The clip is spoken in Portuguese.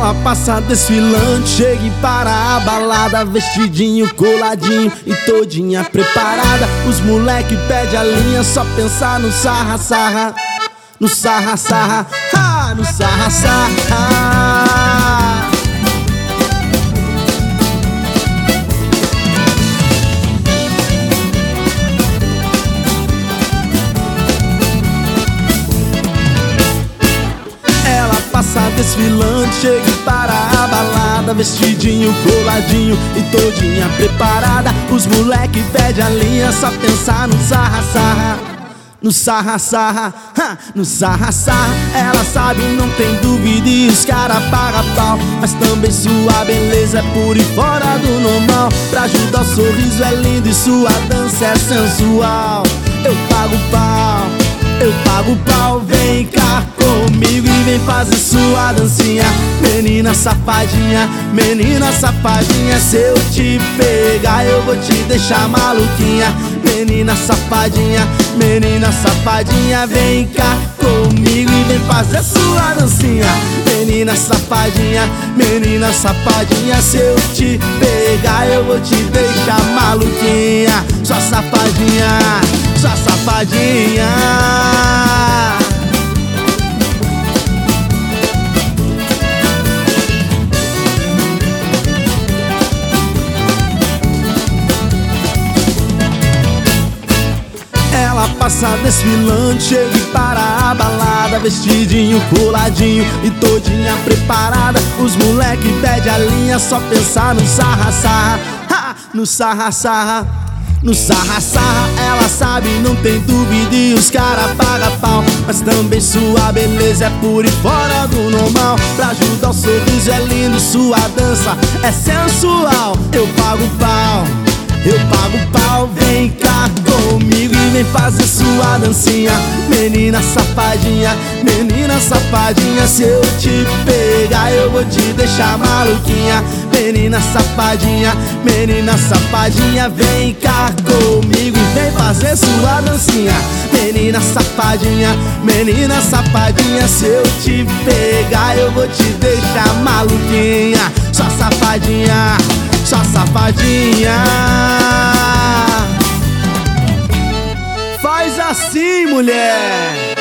Ela passa desfilante, chega para a balada, vestidinho, coladinho e todinha preparada. Os moleque pede a linha, só pensar no sarra-sarra. No sarra-sarra, no sarra-sarra. Passa desfilante, chega para a balada, vestidinho, coladinho e todinha preparada. Os moleque pede a linha, só pensar no sarra-sarra. No sarra-sarra, no sarra-sarra. Ela sabe, não tem dúvida, e os cara paga pau. Mas também sua beleza é por e fora do normal. Pra ajudar o sorriso é lindo e sua dança é sensual. Eu pago pau, eu pago pau. Vem cá comigo e vem fazer sua dancinha. Menina safadinha, menina safadinha. Se eu te pegar eu vou te deixar maluquinha. Menina safadinha, menina safadinha. Vem cá comigo e vem fazer sua dancinha. Menina safadinha, menina safadinha. Se eu te pegar eu vou te deixar maluquinha. Sua safadinha, sua safadinha. Ela passa desfilante, chega para a balada, vestidinho, coladinho e todinha preparada. Os moleque pede a linha, só pensar no sarra-sarra. No sarra-sarra, no sarra-sarra. Ela sabe, não tem dúvida, e os cara paga pau. Mas também sua beleza é por e fora do normal. Pra ajudar o sorriso é lindo, sua dança é sensual. Eu pago pau, eu pago pau. Vem cá comigo e vem fazer sua dancinha. Menina safadinha, menina safadinha. Se eu te pegar eu vou te deixar maluquinha. Menina safadinha, menina safadinha. Vem cá comigo e vem fazer sua dancinha. Menina safadinha, menina safadinha. Se eu te pegar eu vou te deixar maluquinha. Só safadinha, só safadinha. Faz assim, mulher.